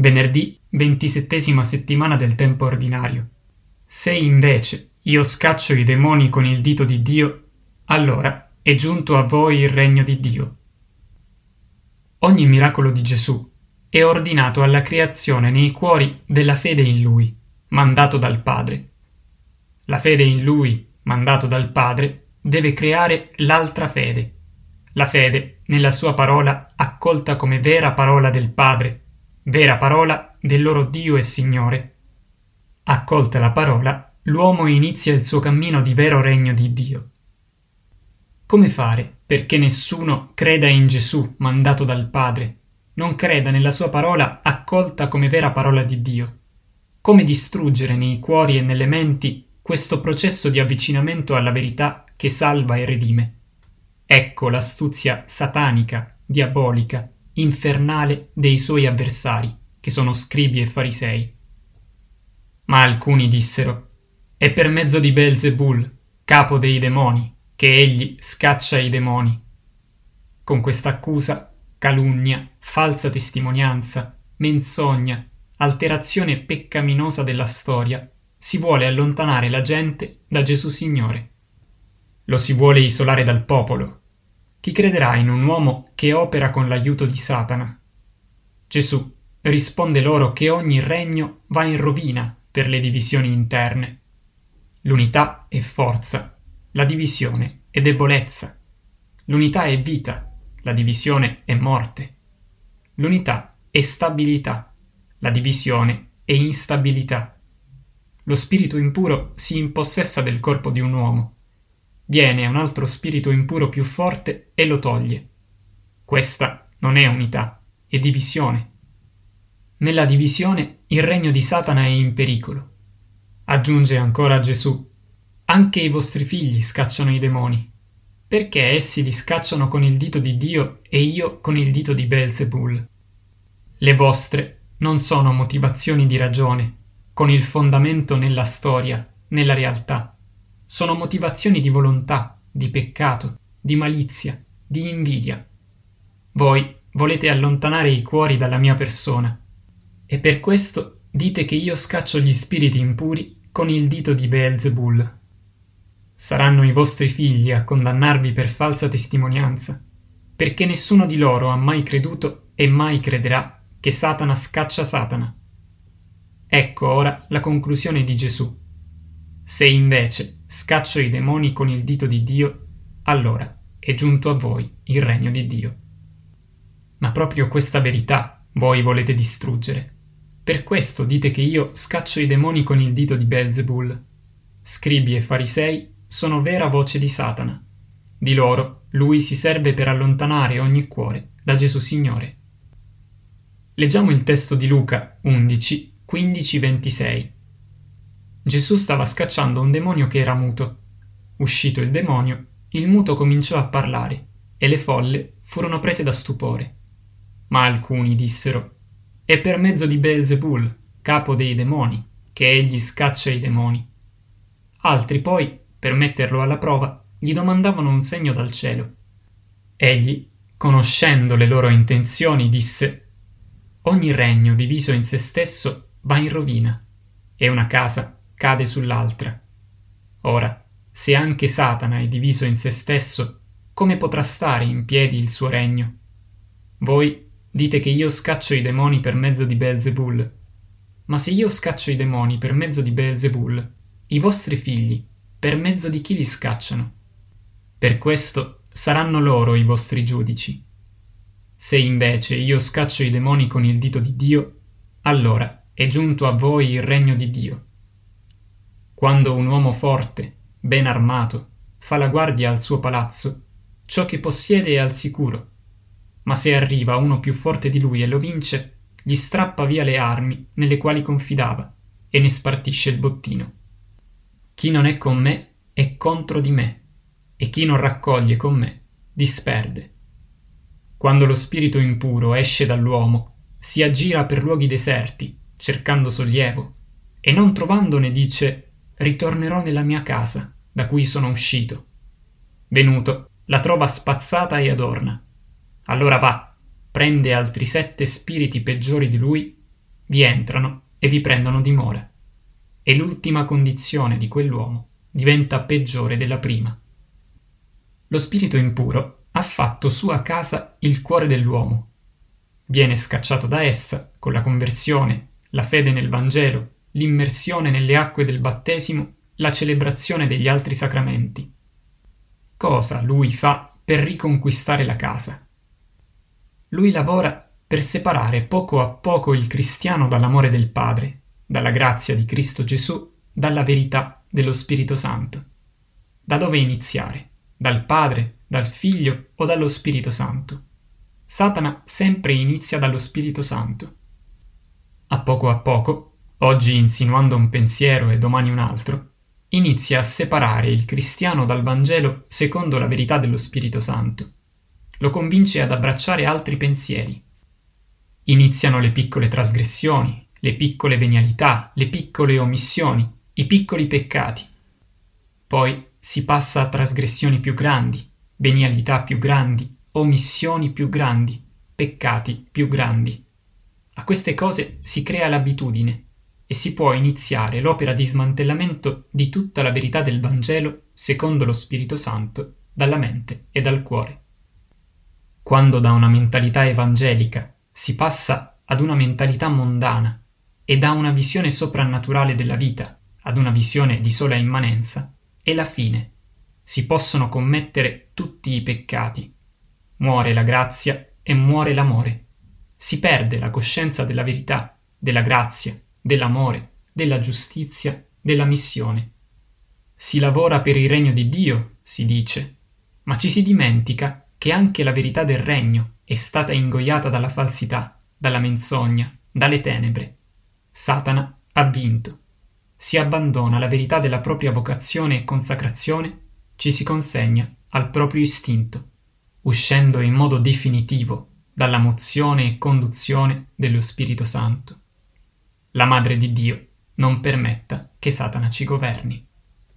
Venerdì 27ª settimana del tempo ordinario. Se invece io scaccio i demoni con il dito di Dio, allora è giunto a voi il regno di Dio. Ogni miracolo di Gesù è ordinato alla creazione nei cuori della fede in Lui, mandato dal Padre. La fede in Lui, mandato dal Padre, deve creare l'altra fede. La fede nella sua parola accolta come vera parola del Padre, vera parola del loro Dio e Signore. Accolta la parola, l'uomo inizia il suo cammino di vero regno di Dio. Come fare perché nessuno creda in Gesù mandato dal Padre, non creda nella sua parola accolta come vera parola di Dio? Come distruggere nei cuori e nelle menti questo processo di avvicinamento alla verità che salva e redime? Ecco l'astuzia satanica, diabolica, infernale dei suoi avversari, che sono scribi e farisei. Ma alcuni dissero: è per mezzo di Beelzebul, capo dei demoni, che egli scaccia i demoni. Con questa accusa, calunnia, falsa testimonianza, menzogna, alterazione peccaminosa della storia, si vuole allontanare la gente da Gesù Signore. Lo si vuole isolare dal popolo. Chi crederà in un uomo che opera con l'aiuto di Satana? Gesù risponde loro che ogni regno va in rovina per le divisioni interne. L'unità è forza, la divisione è debolezza. L'unità è vita, la divisione è morte. L'unità è stabilità, la divisione è instabilità. Lo spirito impuro si impossessa del corpo di un uomo. Viene un altro spirito impuro più forte e lo toglie. Questa non è unità, è divisione. Nella divisione il regno di Satana è in pericolo. Aggiunge ancora Gesù: anche i vostri figli scacciano i demoni. Perché essi li scacciano con il dito di Dio e io con il dito di Beelzebul? Le vostre non sono motivazioni di ragione, con il fondamento nella storia, nella realtà. Sono motivazioni di volontà, di peccato, di malizia, di invidia. Voi volete allontanare i cuori dalla mia persona, e per questo dite che io scaccio gli spiriti impuri con il dito di Beelzebul. Saranno i vostri figli a condannarvi per falsa testimonianza, perché nessuno di loro ha mai creduto e mai crederà che Satana scaccia Satana. Ecco ora la conclusione di Gesù. Se invece scaccio i demoni con il dito di Dio, allora è giunto a voi il regno di Dio. Ma proprio questa verità voi volete distruggere. Per questo dite che io scaccio i demoni con il dito di Beelzebul. Scribi e farisei sono vera voce di Satana. Di loro lui si serve per allontanare ogni cuore da Gesù Signore. Leggiamo il testo di Luca 11, 15-26. Gesù stava scacciando un demonio che era muto. Uscito il demonio, il muto cominciò a parlare e le folle furono prese da stupore. Ma alcuni dissero: è per mezzo di Beelzebul, capo dei demoni, che egli scaccia i demoni. Altri poi, per metterlo alla prova, gli domandavano un segno dal cielo. Egli, conoscendo le loro intenzioni, disse: ogni regno diviso in se stesso va in rovina, e una casa cade sull'altra. Ora, se anche Satana è diviso in se stesso, come potrà stare in piedi il suo regno? Voi dite che io scaccio i demoni per mezzo di Beelzebul. Ma se io scaccio i demoni per mezzo di Beelzebul, i vostri figli per mezzo di chi li scacciano? Per questo saranno loro i vostri giudici. Se invece io scaccio i demoni con il dito di Dio, allora è giunto a voi il regno di Dio. Quando un uomo forte, ben armato, fa la guardia al suo palazzo, ciò che possiede è al sicuro. Ma se arriva uno più forte di lui e lo vince, gli strappa via le armi nelle quali confidava e ne spartisce il bottino. Chi non è con me è contro di me, e chi non raccoglie con me disperde. Quando lo spirito impuro esce dall'uomo, si aggira per luoghi deserti, cercando sollievo, e non trovandone dice: ritornerò nella mia casa, da cui sono uscito. Venuto, la trova spazzata e adorna. Allora va, prende altri 7 spiriti peggiori di lui vi entrano e vi prendono dimora. E l'ultima condizione di quell'uomo diventa peggiore della prima. Lo spirito impuro ha fatto sua casa il cuore dell'uomo. Viene scacciato da essa con la conversione, la fede nel Vangelo, l'immersione nelle acque del battesimo, la celebrazione degli altri sacramenti. Cosa lui fa per riconquistare la casa? Lui lavora per separare poco a poco il cristiano dall'amore del Padre, dalla grazia di Cristo Gesù, dalla verità dello Spirito Santo. Da dove iniziare? Dal Padre, dal Figlio o dallo Spirito Santo? Satana sempre inizia dallo Spirito Santo. A poco, oggi insinuando un pensiero e domani un altro, inizia a separare il cristiano dal Vangelo secondo la verità dello Spirito Santo. Lo convince ad abbracciare altri pensieri. Iniziano le piccole trasgressioni, le piccole venialità, le piccole omissioni, i piccoli peccati. Poi si passa a trasgressioni più grandi, venialità più grandi, omissioni più grandi, peccati più grandi. A queste cose si crea l'abitudine e si può iniziare l'opera di smantellamento di tutta la verità del Vangelo secondo lo Spirito Santo dalla mente e dal cuore. Quando da una mentalità evangelica si passa ad una mentalità mondana e da una visione soprannaturale della vita ad una visione di sola immanenza, è la fine. Si possono commettere tutti i peccati. Muore la grazia e muore l'amore. Si perde la coscienza della verità, della grazia, dell'amore, della giustizia, della missione. Si lavora per il regno di Dio, si dice, ma ci si dimentica che anche la verità del regno è stata ingoiata dalla falsità, dalla menzogna, dalle tenebre. Satana ha vinto. Si abbandona la verità della propria vocazione e consacrazione, ci si consegna al proprio istinto, uscendo in modo definitivo dalla mozione e conduzione dello Spirito Santo. La Madre di Dio non permetta che Satana ci governi.